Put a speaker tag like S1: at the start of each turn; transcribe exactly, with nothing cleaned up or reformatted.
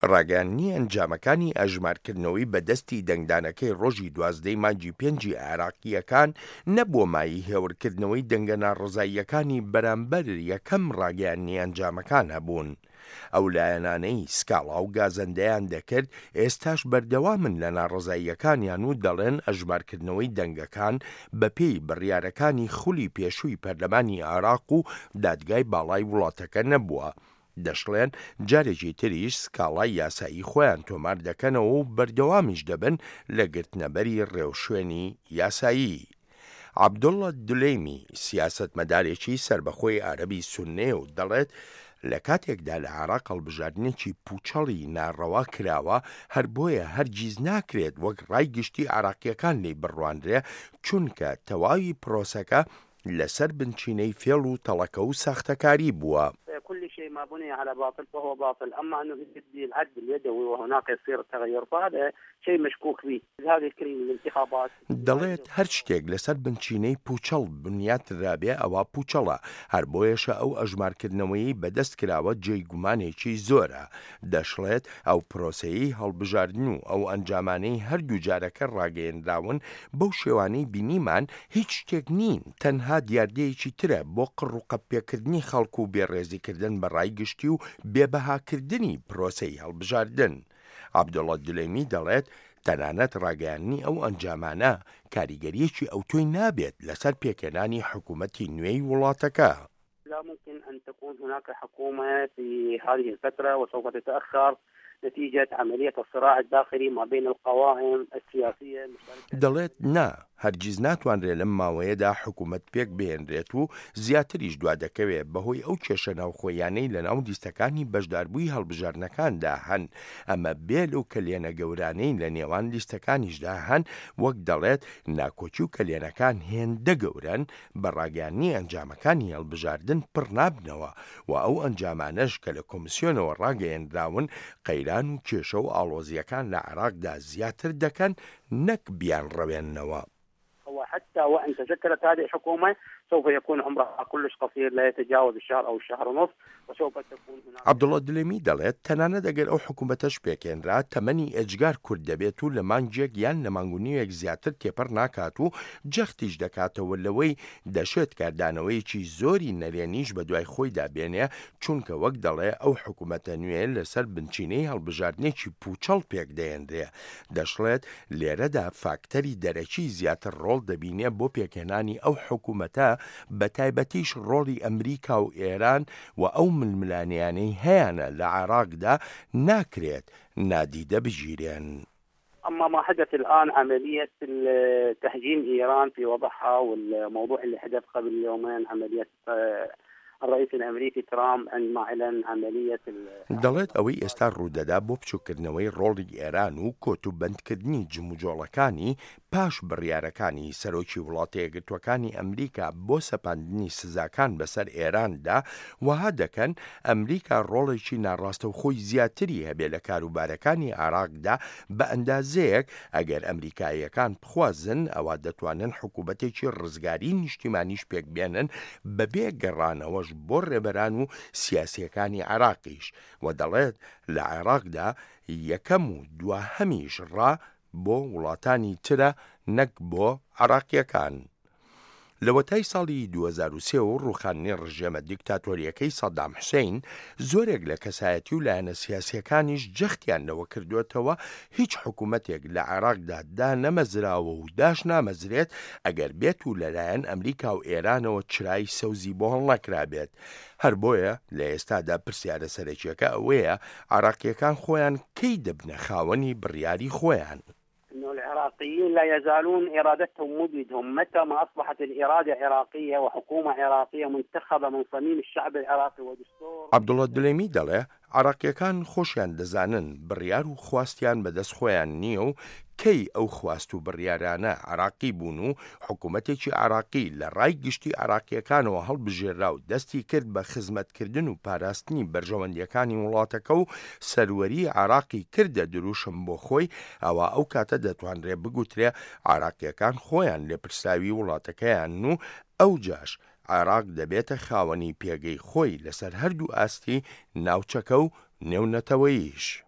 S1: ڕاگەیاندنی ئەنجامەکانی ئەژمارکردنەوەی بەدەستی دەنگدانەکەی ڕۆژی دوازدەی مانگی پێنجی عێراقیەکان نەبووە مای هێورکردنەوەی دەنگە ناڕزاییەکانی بەرامبەر یەکەم ڕاگەیاندنی ئەنجامەکان هەبوون. ئەو لایەنانەی سکاڵا و گازەندەیان دەکرد ئێستاش بەردەوامن لە ناڕزاییەکانیان و دەڵێن ئەژمارکردنەوەی دەنگەکان بەپێی بڕیارەکانی خولی پێشووی پەرلەمانی عێراق و دادگای باڵای وڵاتەکە نەبووە. دەشڵێن جارێکی تریش سکاڵای یاسایی خۆیان تۆمار دەکەنەوە و بەردەوامیش دەبن لە گرتنەبەری ڕێوشوێنی یاسایی. عەبدوڵڵا دولەیمی سیاسەتمەدارێکی سربەخۆی عەرەبی سوننیە و دەڵێت لە کاتێکدا لە عێراق هەڵبژاردنێکی پوچەڵی ناڕەوا کراوە، هەر بۆیە هەرگیز ناکرێت وەک ڕایگشتی عێراقیەکان لێی بڕواندرێ، چونکە تەواوی پرۆسەکە لەسەر بنچینەی فێڵ و تەڵەکە و ساختەکاری بووە.
S2: كل شيء ما بني على باطل فهو باطل، أما أنه يبدي العد اليدوي وهناك يصير تغير فهذا شيء مشكوك به. هذه الكلمة الانتخابات
S1: دەڵێت هەر شتێک لەسەر بنچینەی پوچەڵ بنیاترابێ ئەوە پوچەڵە، هەر بۆیەشە ئەو ئەژمارکردنەوەی بەدەست کراوە جێی گومانێکی زۆرە. دەشڵێت ئەو پرۆسەیەی هەڵبژاردن و ئەو ئەنجامانەی هەردوو جارەکە ڕاگەیەنراون بەو شێوانەی بینیمان هیچ شتێک نین، تەنها دیاردەیەکی ترە بۆ قڕوقەپێکردنی خەڵکو و بێڕێزیکردن بە ڕایگشتی و بێبەهاکردنی پرۆسەی هەڵبژاردن. عەبدوڵڵا دولەیمی دەڵێت تەنانەت ڕاگەیاندنی ئەو ئەنجامانە کاریگەریەکی ئەوتۆی نابێت لەسەر پێکهێنانی حکوومەتی نوێی وڵاتەکە.
S2: لا ممكن أن تكون هناك حكومة في هذه الفترة وسوف تتأخر نتيجة عملية الصراع الداخلي ما بين القوائم السياسية.
S1: دەڵێت نا هەرگیز ناتوانرێت لەم ماوەیەدا حکوومەت پێک بهێنرێت و زیاتریش دوا دەکەوێت بەهۆی ئەو کێشە ناوخۆیانەی لە ناو لیستەکانی بەشداربووی هەڵبژاردنەکاندا هەن، ئەمە بێل و کەلێنە گەورانەی لە نێوان لیستەکانیشدا هەن، وەک دەڵێت ناکۆچی و کەلێنەکان هێندە گەورەن بە ڕاگەیاندنی ئەنجامەکانی هەڵبژاردن پڕ نابنەوە و ئەو ئەنجامانەش کە لە کۆمسیۆنەوە ڕاگەیەنراون قەیران و کێشە و ئاڵۆزیەکان لە عێراقدا زیاتر دەکەن نەک بیان ڕەوێننەوە.
S2: حتى وإن تشكلت هذه الحكومة سوف يكون عمرها كلش قصير لا يتجاوز الشهر أو الشهر ونصف وسوف تكون هناك.
S1: عەبدوڵڵا دولەیمی دەڵێت تەنانەت ئەگەر ئەو حکوومەتەش پێکهێنرا تەمەنی ئەجگار کورت دەبێت و لە مانگێک یان لە مانگونیەک زیاتر تێپەر ناکات و جەختیش دەکاتەوە لەوەی دەشێت کاردانەوەیەکی زۆری نەرێنیش بە دوای خۆیدا بێنێ، چونکە وەک دەڵێ ئەو حکوومەتە نوێ لەسەر بنچینەی هەڵبژاردنێکی پوچەڵ پێک دەهێنرێ. دەشڵێت لێرەدا فاکتەری دەرەکی زیاتر ڕۆڵ دەبینێ بۆ پێکهێنانی ئەو حکوومەتە، بە تایبەتیش ڕۆڵی ئەمریکا و ئێران و ئەو ململانیانەی هەیەە لە عێراقدا ناکرێت نادیدە بژیرێن.
S2: أما ما حدث الآن عملية تهجين إيران في وضعها والموضوع اللي حدث قبل يومين عملية الرئيس الأمريكي ترامب عندما أعلن عملية
S1: دەڵێت ئەوەی ئێستا ڕوودەدا بۆ بچووکردنەوەی ڕۆڵی ئێران و کۆتوبەندکردنی جموجۆڵەکانی پاش بڕیارەکانی سەرۆکی وڵاتە یەکگرتووەکانی ئەمریکا بۆ سەپاندنی سزاکان بەسەر ئێراندا وەها دەکەن ئەمریکا ڕۆڵێکی ناڕاستەوخۆی زیاتری هەبێ لە کاروبارەکانی عێراقدا بە ئەندازەیەک ئەگەر ئەمریکاییەکان بخوازن ئەوە دەتوانن حکوومەتێکی ڕزگاری نیشتیمانیش پێک بێنن بەبێ گەڕانەوەش بۆ ڕێبەران و سیاسیەکانی عێراقیش، و دەڵێت لە عێراقدا یەکەم و دواهەمیش ڕا بۆ وڵاتانی ترە نەک بۆ عێراقیەکان. لە وەتای ساڵی دوو هەزار و سێ و ڕووخاندنی ڕژێمە دیکتاتۆریەکەی سەدام حوسێین زۆرێک لە کەسایەتی و لایەنە سیاسیەکانیش جەختیان لەوە کردوێتەوە هیچ حکوومەتێک لە عێراقدا دا نەمەزراوە و داش نامەزرێت ئەگەر بێت و لەلایەن ئەمریکا و ئێرانەوە چرای سەوزی بۆ هەڵ نەکرابێت. هەر بۆیە لە ئێستادا پرسیارە سەرەکیەکە ئەوەیە عێراقیەکان خۆیان کەی دەبنە خاوەنی بڕیاری خۆیان.
S2: العراقيين لا يزالون إرادتهم مبيدهم متى ما أصبحت الإرادة عراقية وحكومة عراقية منتخبة من صميم الشعب العراقي ودستور.
S1: عەبدوڵڵا دولەیمی دەڵێ عێراقیەکان خۆشیان دەزانن بڕیار و خواستیان بەدەست خۆیان نییە و کەی ئەو خواست و بڕیارانە عێراقی بوون و حکوومەتێکی عێراقی لە ڕای گشتی عێراقیەکانەوە هەڵبژێرا و دەستی کرد بە خزمەتکردن و پاراستنی بەرژەوەندیەکانی وڵاتەکە و سەروەری عێراقی کردە دروشم بۆ خۆی، ئەوە ئەو کاتە دەتوانرێ بگوترێ عێراقیەکان خۆیان لێپرساوی وڵاتەکەیان و ئەو جاش عێراق دەبێتە خاوەنی پێگەی خۆی لەسەر هەردوو ئاستی ناوچەکە و نێونەتەوەییش.